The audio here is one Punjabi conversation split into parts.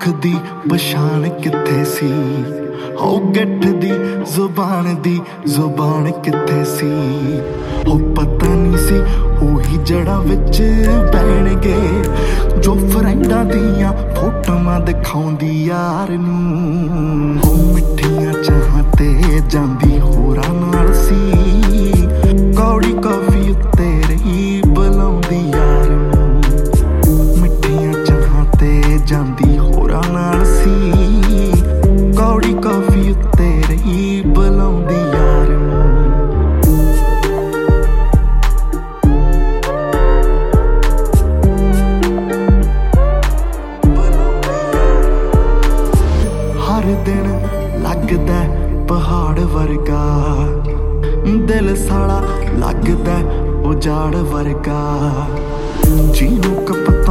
ਮੁਖ ਦੀ ਪਛਾਣ ਕਿੱਥੇ ਸੀ, ਹੋ ਗਿੱਠ ਦੀ ਜ਼ੁਬਾਨ ਕਿੱਥੇ ਸੀ। ਹੋ ਪਤਾ ਨਹੀਂ ਸੀ ਉਹੀ ਜੜ੍ਹਾਂ ਵਿੱਚ ਬਹਿਣਗੇ ਜੋ ਫਰੈਂਡਾਂ ਦੀਆਂ ਫੋਟੋਆਂ ਦਿਖਾਉਂਦੀ ਯਾਰ ਨੂੰ। ਹੋ ਮਿੱਠੀਆਂ ਚਾਹਾਂ ਤੇ ਜਾਂਦੀ ਹੋਰਾਂ ਨਾਲ ਸੀ, ਕੌੜੀ ਕਾਫੀ ਉੱਤੇ ਰਹੀ ਬੁਲਾਉਂਦੀ ਯਾਰ ਨੂੰ। ਮਿੱਠੀਆਂ ਚਾਹਾਂ ਤੇ ਜਾਂਦੀ ਹੋਰਾਂ ਨਾਲ ਸੀ, ਕੌੜੀ ਕਾਫੀ ਉੱਤੇ ਰਹੀ ਬੁਲਾਉਂਦੀ ਯਾਰ ਨੂੰ। ਹਰ ਦਿਨ ਲੱਗਦਾ ਪਹਾੜ ਵਰਗਾ, ਦਿਲ ਸਾਲਾ ਲੱਗਦਾ ਉਜਾੜ ਵਰਗਾ। ਜਿਹਨੂੰ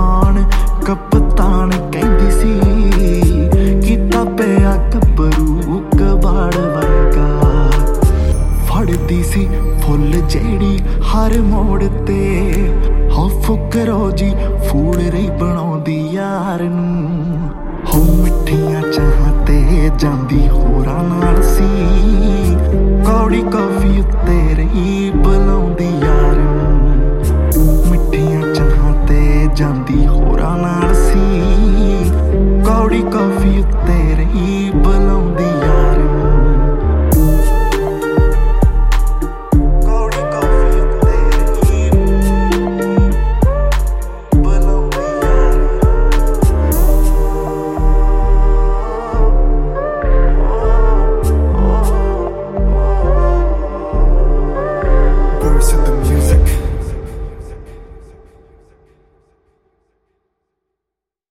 ਕਪਤਾਨ ਕਹਿੰਦੀ ਸੀ, ਕੀਤਾ ਪਿਆ ਗੱਭਰੂ ਕਬਾੜ ਵਰਗਾ। ਫੜਦੀ ਸੀ ਫੁੱਲ ਜਿਹੜੀ ਹਰ ਮੋੜ ਤੇ, ਹੋ ਫੁਕਰੋ ਜੀ ਫੂਲ ਰਹੀ ਬਣਾਉਂਦੀ ਯਾਰ ਨੂੰ। ਹੋ ਮਿੱਠੀਆਂ ਚਾਹਾਂ ਤੇ ਜਾਂਦੀ ਹੋਰਾਂ ਨਾਲ ਸੀ, ਕੌੜੀ ਕਾਫੀ ਉੱਤੇ ਰਹੀ ਬੁਲਾਉਂਦੀ ਯਾਰ ਨੂੰ। ਮਿੱਠੀਆਂ ਚਾਹਾਂ ਤੇ ਜਾਂਦੀ ਹੋਰਾਂ ਨਾਲ ਸੀ, ਕੌੜੀ ਕਾਫੀ